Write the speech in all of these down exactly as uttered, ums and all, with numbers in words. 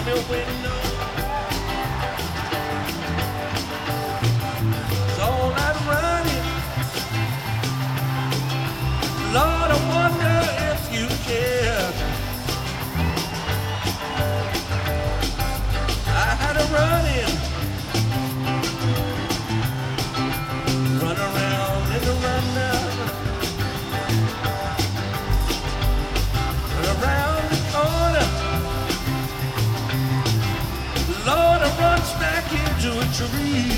me window. It's all that running. Lord, I wonder if you care. I had a running, run around in the rundown, run around the corner. Lord, I run back into a tree.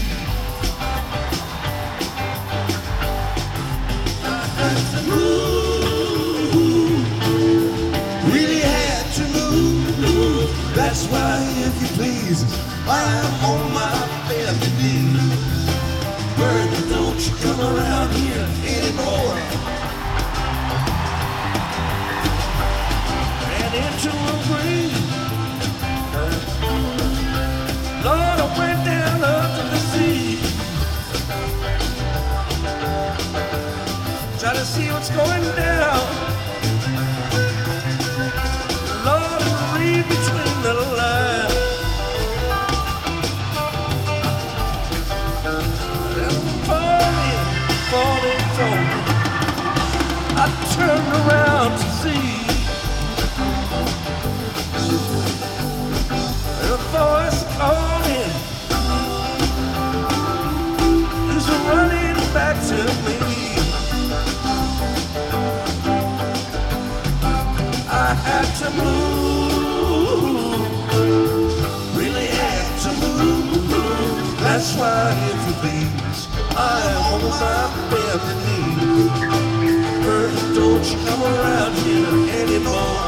I had to move, really had to move. That's why, if you please, I'm on my bended knees. Bertha, don't you come around here anymore. Ran into a breeze. Lord, I went down up to the sea. Try to see what's going down. Lord, I read between the lines. I'm falling, falling, falling. I turned around to see a voice calling. It's running back to me. I had to move, really had to move. That's why, if you please, I'm on my bended knees. Bertha, don't you come around here anymore.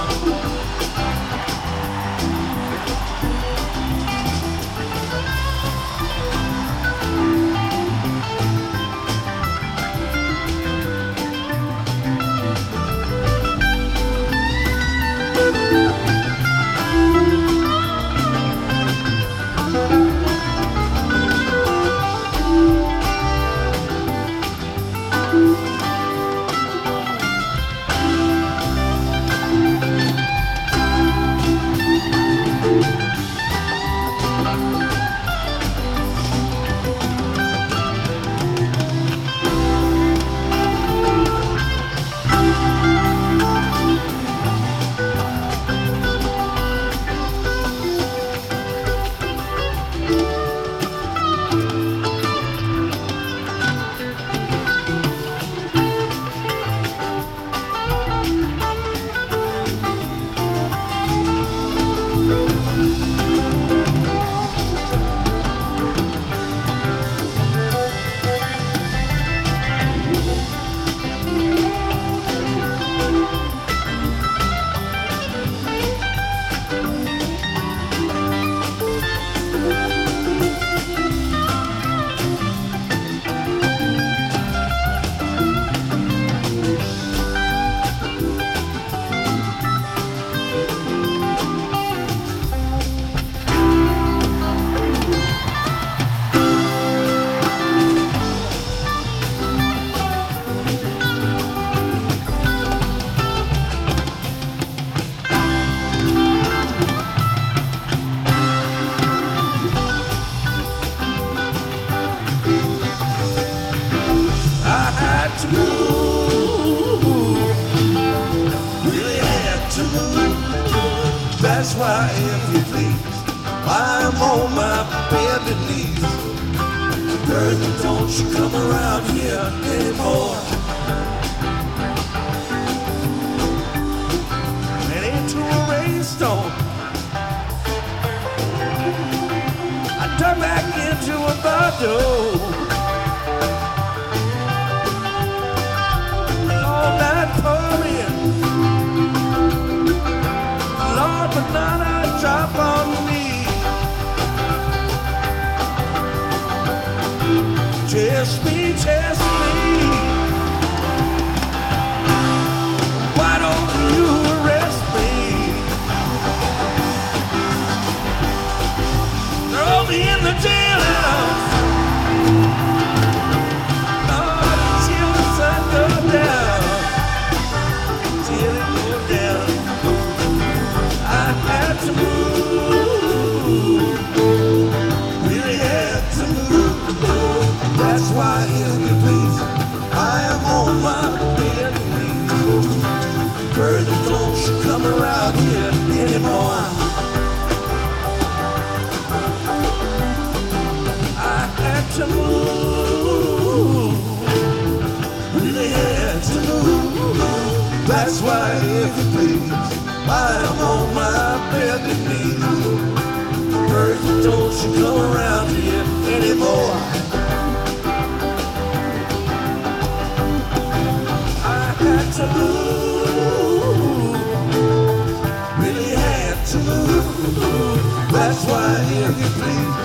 That's why, if you please, I'm on my bended knees. Bertha, don't you come around here anymore. Ran into a rainstorm. I turned back into a bottle. All that pouring, Lord, but not a drop on me. Test me, test me. Why don't you arrest me? Throw me in the jailhouse. anymore. I had to move, really had to move. That's why, if you please, I am on my bended knees. Person, don't you come around here anymore. I had to move, really had to move. That's why, if you please,